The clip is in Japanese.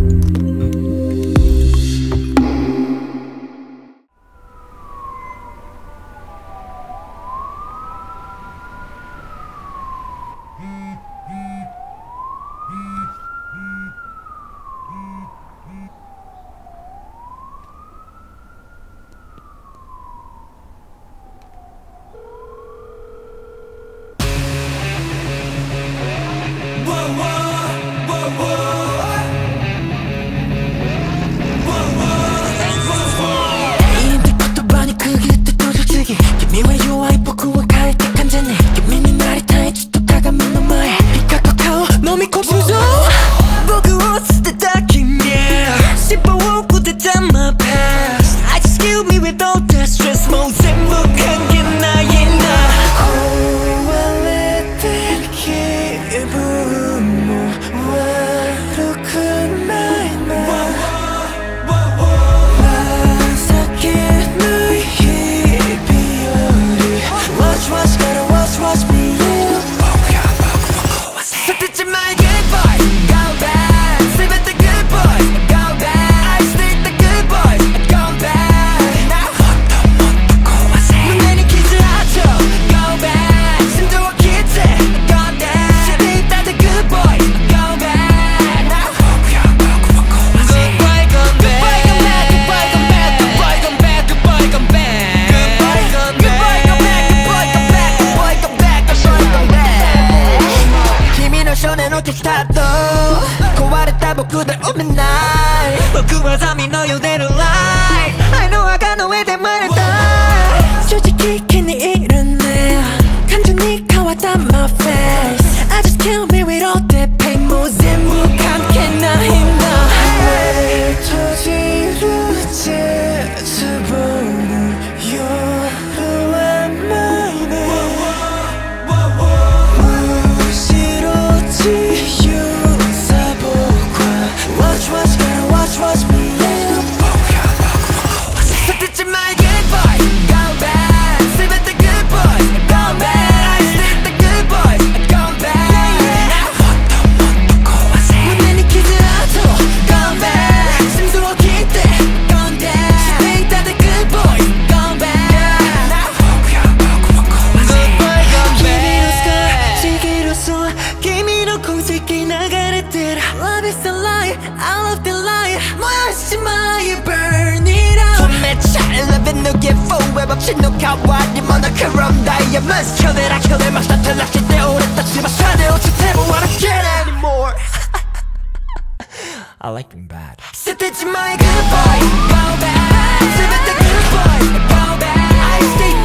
君は弱い僕は変えて完全に君になりたいずっと鏡の前光と顔飲み込むぞ僕を捨てた君尻尾をくれた my past I just kill me with all that stress もう全部関係ないんだ壊れてる気分も悪くないな情けない日Watch, gotta watch me, yeah. Set it my good boy, go back. Save it the good boys, go back. I stay the good boys, go back. Now, 눈에는 키즈 하죠, go back. 심도와 키즈, go back. Stay the good boys, go back. Now, good boy, come back. Goodbye, come back, goodbye, come back, goodbye, come back, goodbye, come back. Goodbye, come back. 少年の手スタート壊れた僕で埋めない僕はザミのよ出るライト愛の赤の上で生まれた正直気に入るね感情に変わった my face I just kill me with all the pain もう全部関係ないんだ閉じる絶望の夜はないねWatch me, yeah. Set it to my good boy, go back. Save it the good boys, go back. I stay the good boys, go back. Now, 눈에는 키즈 하죠, go back. 심수와 기대, go back. Stay the good boys, go back. Now, good boy, go back. 시기로서君の痕跡流れてる Love is a lie, I love the lie. My burn it out 좀 맺혀 Living no give away 없이 no 가와니 monochrome diamonds Kill it, I kill it 마스터 틀락시 때 오래 따지마 사내 옷이 대부 I don't get anymore I like being bad Set it to my good boy, go back Save it the good boy, go back I stay